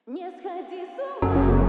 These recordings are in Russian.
Не сходи с ума.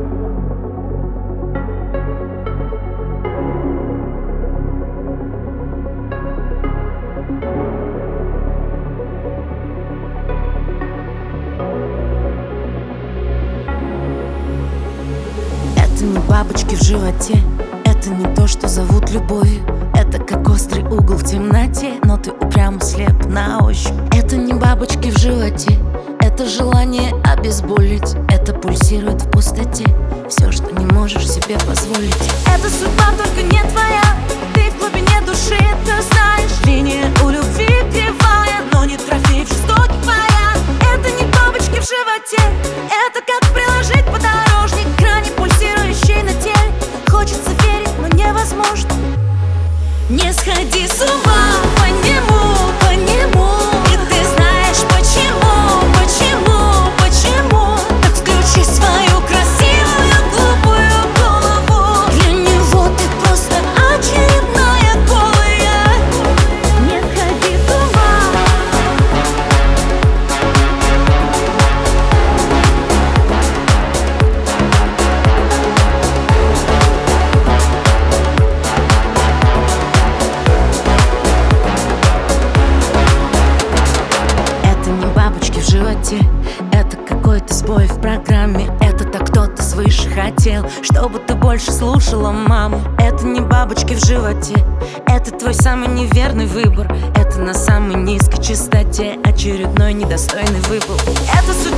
Это не бабочки в животе, это не то, что зовут любовью. Это как острый угол в темноте, но ты упрямо слеп на ощупь. Это не бабочки в животе, это желание обезболить. Это пульсирует в пустоте, все, что не можешь себе позволить. Это судьба, только не твоя, ты в глубине души это знаешь. Линия у любви кривая, но не трофей в жестоких боях. Это не бабочки в животе, это как приложить подорожник к ране, пульсирующей на теле. Хочется верить, но невозможно. Не сходи с ума по нему, по нему. И ты знаешь почему, почему, почему. Так включи свою красивую глупую голову. Для него ты просто очередная голая. Не сходи с ума. Это не бабочки в животе, это какой-то сбой в программе. Это кто-то свыше хотел, чтобы ты больше слушала маму. Это не бабочки в животе, это твой самый неверный выбор. Это на самой низкой частоте очередной недостойный выпал. Это судьба.